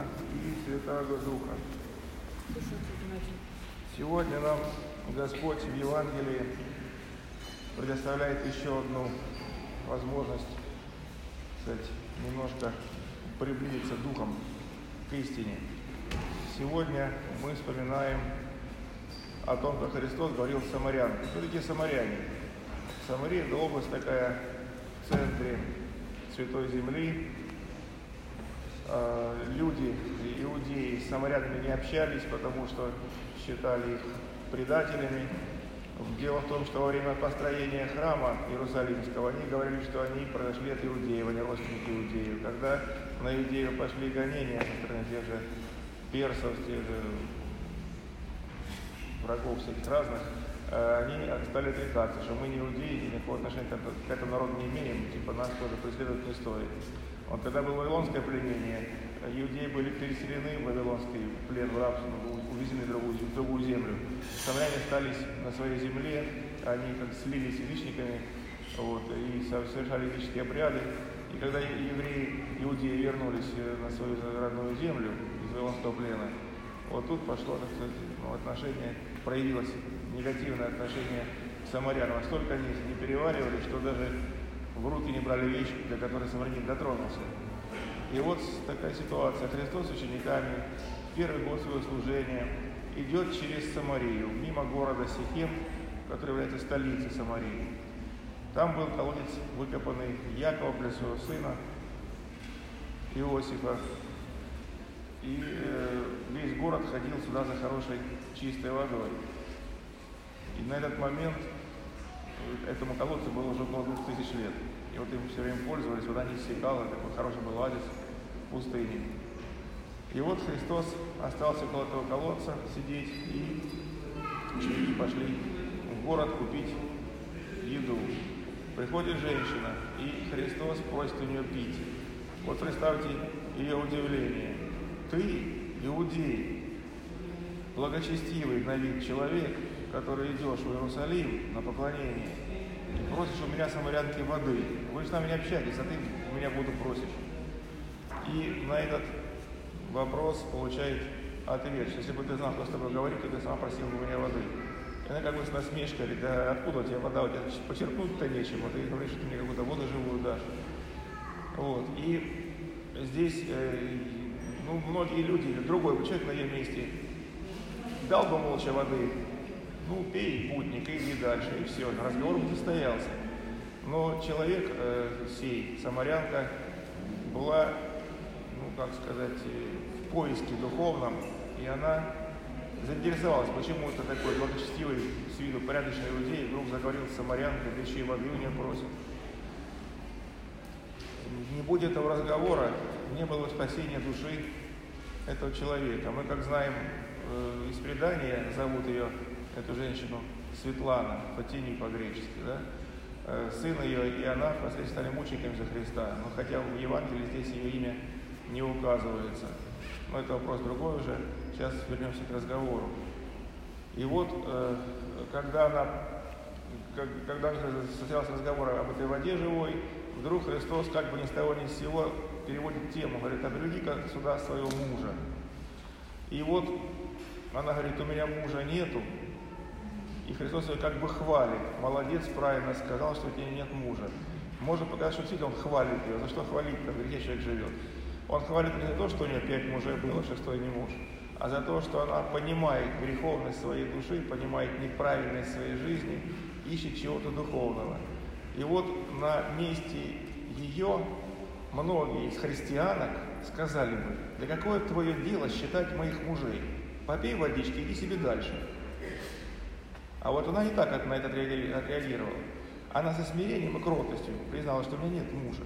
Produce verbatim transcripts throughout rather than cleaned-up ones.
Сына и Святаго Духа. Сегодня нам Господь в Евангелии предоставляет еще одну возможность, кстати, немножко приблизиться духом к истине. Сегодня мы вспоминаем о том, как Христос говорил с самарянами. Кто такие самаряне? Самария – это область такая в центре Святой Земли. Люди, иудеи, с самарянами не общались, потому что считали их предателями. Дело в том, что во время построения храма Иерусалимского они говорили, что они произошли от иудеев, они родственники иудеев. Когда на иудеев пошли гонения со стороны тех же персов, тех же врагов всяких разных, они стали отрекаться, что мы не иудеи, никакого отношения к этому народу не имеем, типа нас тоже преследовать не стоит. Вот когда было вавилонское пленение, иудеи были переселены в вавилонский плен, в рабство, увезены в другую, в другую землю. Самаряне остались на своей земле, они как слились с язычниками, вот, и совершали языческие обряды. И когда евреи, иудеи вернулись на свою родную землю из вавилонского плена, вот тут пошло, так сказать, ну, отношение, проявилось негативное отношение к самарянам. Настолько они не переваривали, что даже в руки не брали вещь, до которой самарянин дотронулся. И вот такая ситуация. Христос с учениками первый год своего служения идет через Самарию, мимо города Сихем, который является столицей Самарии. Там был колодец, выкопанный Якова для своего сына Иосифа. И э, весь город ходил сюда за хорошей чистой водой. И на этот момент этому колодцу было уже около двух тысяч лет. И вот им все время пользовались, вода не иссякала, такой хороший был оазис в пустыне. И вот Христос остался около этого колодца сидеть, и ученики пошли в город купить еду. Приходит женщина, и Христос просит у нее пить. Вот представьте ее удивление. Ты, иудей, благочестивый на вид человек, который идешь в Иерусалим на поклонение, и просишь у меня, самарянки, воды. Вы же с нами не общаетесь, а ты у меня воду просишь. И на этот вопрос получает ответ, что если бы ты знал, кто с тобой говорит, то ты сама просил бы у меня воды. И она как бы с насмешкой говорит: да откуда у тебя вода, у тебя почерпнуть-то нечем, а ты говоришь, что ты мне какую-то воду живую дашь. Вот. И здесь э, ну, многие люди, или другой бы человек на ее месте дал бы молча воды. Ну, пей, путник, иди дальше, и все, разговор бы состоялся. Но человек, э, сей, самарянка, была, ну, как сказать, в поиске духовном, и она заинтересовалась, почему это такой благочестивый, с виду порядочный иудей вдруг заговорил с самарянкой, да еще и воды у нее просит. Не будет этого разговора, не было спасения души этого человека. Мы, как знаем, э, из предания зовут ее, эту женщину, Светлана, Фатини по-гречески, да? Э, сын ее и она впоследствии стали мучениками за Христа, но хотя в Евангелии здесь ее имя не указывается. Но это вопрос другой уже, сейчас вернемся к разговору. И вот, э, когда она, как, когда состоялся разговор об этой воде живой, вдруг Христос как бы ни с того ни с сего переводит тему, говорит: «Обреди-ка сюда своего мужа». И вот она говорит: «У меня мужа нету». И Христос ее как бы хвалит: «Молодец, правильно сказал, что у тебя нет мужа». Можно показать, что действительно он хвалит ее. За что хвалить-то? Где человек живет? Он хвалит не за то, что у нее пять мужей было, шестой не муж, а за то, что она понимает греховность своей души, понимает неправильность своей жизни, ищет чего-то духовного. И вот на месте ее многие из христианок сказали бы: «Да какое твое дело считать моих мужей? Попей водички, иди себе дальше». А вот она не так на это отреагировала. Она со смирением и кротостью признала, что у меня нет мужа.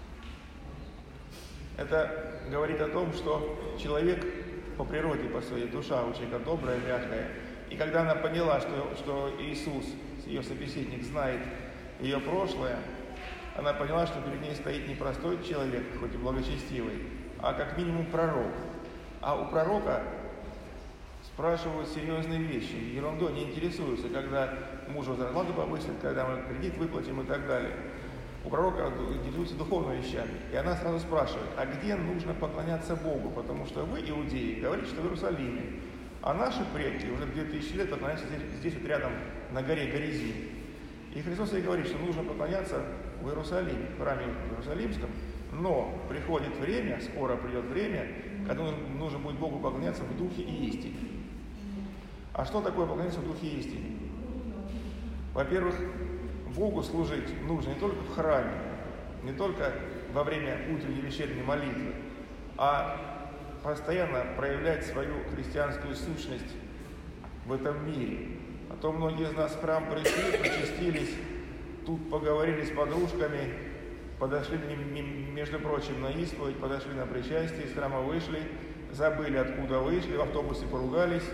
Это говорит о том, что человек по природе, по своей душа у человека добрая, мягкая. И когда она поняла, что, что Иисус, ее собеседник, знает ее прошлое, она поняла, что перед ней стоит не простой человек, хоть и благочестивый, а как минимум пророк. А у пророка спрашивают серьезные вещи, ерундой не интересуются, когда мужу зарплату повысят, когда мы кредит выплатим и так далее. у пророка интересуется духовными вещами. И она сразу спрашивает, а где нужно поклоняться Богу? Потому что вы, иудеи, говорите, что в Иерусалиме. А наши предки уже две тысячи лет поклоняются здесь, здесь вот рядом на горе Горизим. И Христос ей говорит, что нужно поклоняться в Иерусалиме, в храме Иерусалимском. Но приходит время, скоро придет время, когда нужно будет Богу поклоняться в духе и истине. А что такое поклоняться в духе и истине? Во-первых, Богу служить нужно не только в храме, не только во время утренней и вечерней молитвы, а постоянно проявлять свою христианскую сущность в этом мире. А то многие из нас в храм пришли, причастились, тут поговорили с подружками, подошли, между прочим, на исповедь, подошли на причастие, из храма вышли, забыли, откуда вышли, в автобусе поругались,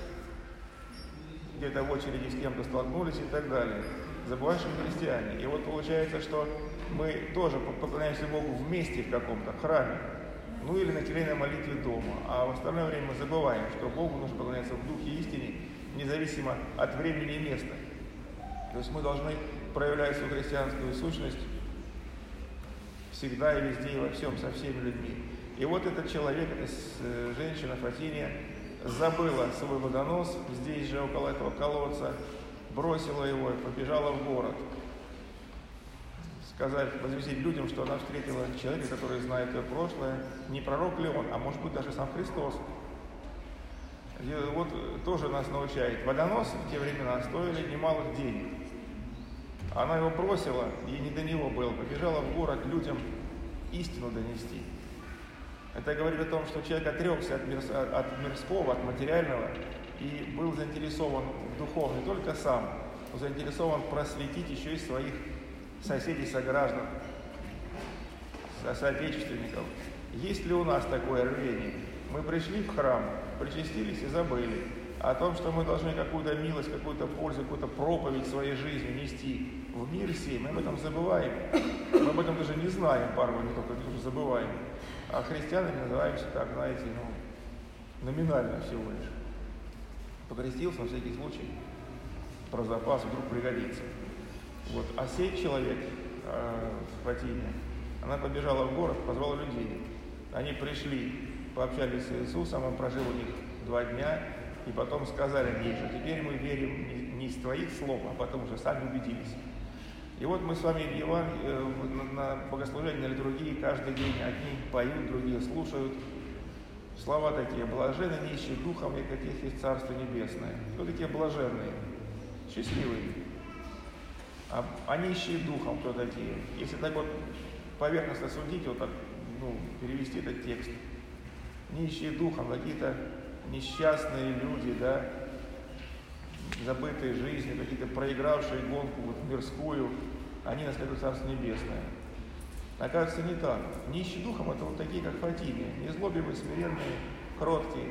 где-то в очереди с кем-то столкнулись и так далее. Забываешь, что мы христиане. И вот получается, что мы тоже поклоняемся Богу вместе в каком-то храме, ну или на телейной молитве дома. А в остальное время мы забываем, что Богу нужно поклоняться в духе истине, независимо от времени и места. То есть мы должны проявлять свою христианскую сущность всегда и везде, и во всем, со всеми людьми. И вот этот человек, эта женщина Фатиния, забыла свой водонос здесь же, около этого колодца, бросила его и побежала в город. Сказать, возвестить людям, что она встретила человека, который знает ее прошлое, не пророк ли он, а может быть даже сам Христос. И вот тоже нас научает. Водоносы в те времена стоили немалых денег. Она его бросила, ей не до него было, побежала в город людям истину донести. Это говорит о том, что человек отрекся от, мир, от мирского, от материального и был заинтересован в духовном, не только сам, но заинтересован просветить еще и своих соседей, сограждан, со соотечественников. Есть ли у нас такое рвение? Мы пришли в храм, причастились и забыли о том, что мы должны какую-то милость, какую-то пользу, какую-то проповедь своей жизни нести в мир сей. Мы об этом забываем. Мы об этом даже не знаем, порой, не только тоже забываем. А христианами называемся так, знаете, ну, номинально всего лишь. Покрестился на всякий случай, про запас вдруг пригодится. Вот. А сей человек, э, Фатиния, она побежала в город, позвала людей. Они пришли, пообщались с Иисусом, он прожил у них два дня, и потом сказали ей, что теперь мы верим не, не из твоих слов, а потому что сами убедились. И вот мы с вами в Еван... на богослужении, на литургии каждый день одни поют, другие слушают. Слова такие: блаженны нищие духом, и каких есть Царство Небесное. Кто такие блаженные? Счастливые. А, а нищие духом кто такие? Если так вот поверхностно судить, вот так, ну, перевести этот текст. Нищие духом, какие-то несчастные люди, да, забытые жизнью, какие-то проигравшие гонку вот, мирскую, они наследуют Царство Небесное. Оказывается, не так. Нищие духом — это вот такие, как Фатиния, незлобивые, смиренные, кроткие.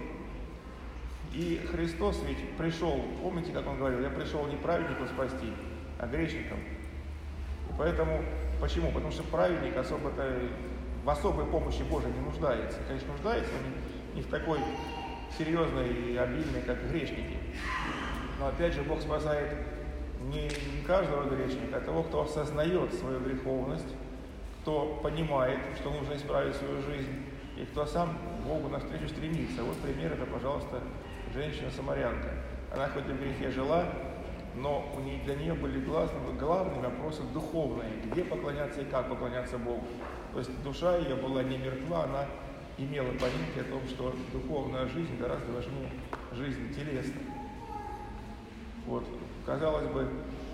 И Христос ведь пришел, помните, как Он говорил, я пришел не праведников спасти, а грешников. И поэтому, почему? Потому что праведник особо-то в особой помощи Божией не нуждается. Конечно, нуждается, но не, не в такой серьезной и обильной, как грешники. Но опять же, Бог спасает не, не каждого грешника, а того, кто осознает свою греховность, кто понимает, что нужно исправить свою жизнь, и кто сам к Богу навстречу стремится. Вот пример, это, пожалуйста, женщина-самарянка. Она хоть и в грехе жила, но у нее, для нее были главными, главными вопросы духовные, где поклоняться и как поклоняться Богу. То есть душа ее была не мертва, она имела понятие о том, что духовная жизнь гораздо важнее жизни телесной. Вот, казалось бы,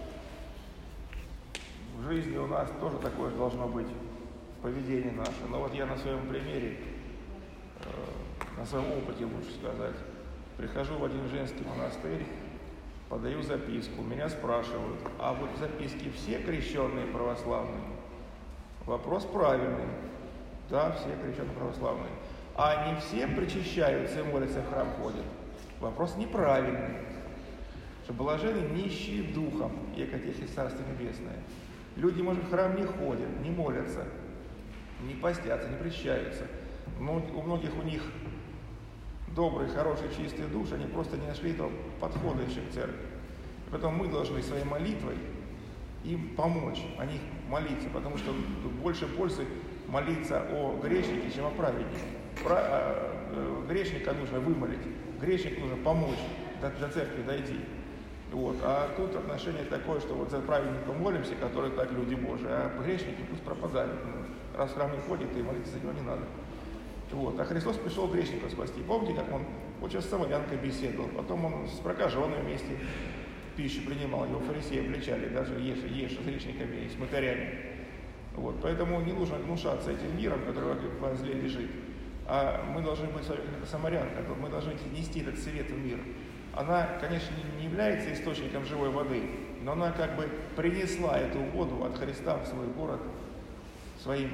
в жизни у нас тоже такое же должно быть поведение наше. Но вот я на своем примере, э, на своем опыте, лучше сказать, прихожу в один женский монастырь, подаю записку, меня спрашивают, а вот в записке все крещенные православные? Вопрос правильный. Да, все крещенные православные. А не все причащаются и молятся, в храм ходят? Вопрос неправильный. Что блаженны нищие духом, якотесь есть Царство Небесное. Люди, может, в храм не ходят, не молятся, не постятся, не причащаются. Но у многих у них добрые, хорошие, чистые души, они просто не нашли этого подхода еще к церкви. И поэтому мы должны своей молитвой им помочь, о них молиться, потому что больше пользы молиться о грешнике, чем о праведнике. Про, э, грешника нужно вымолить, грешник нужно помочь до, до церкви дойти. Вот. А тут отношение такое, что вот за праведника молимся, которые так люди Божии, а грешники пусть пропадают. Раз в храм не ходит, и молиться за него не надо. Вот. А Христос пришел грешника спасти. Помните, как он очень с самарянкой беседовал, потом он с прокаженным вместе пищу принимал, его фарисеи обличали, даже ешь, ешь с грешниками и с мытарями. Вот. Поэтому не нужно гнушаться этим миром, который во зле лежит. А мы должны быть как самарянка, мы должны нести этот свет в мир. Она, конечно, не является источником живой воды, но она как бы принесла эту воду от Христа в свой город своим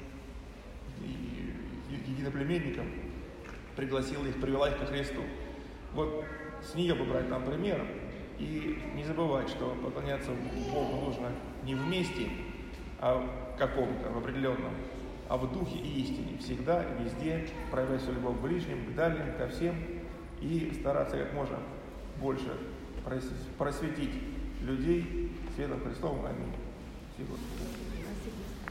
единоплеменникам, пригласила их, привела их ко Христу. Вот с нее бы брать нам пример и не забывать, что поклоняться Богу нужно не вместе, а в каком-то, в определенном, а в духе и истине. Всегда, везде проявлять свою любовь к ближним, к дальним, ко всем и стараться как можно больше просветить людей светом Христовым. Аминь. Спасибо.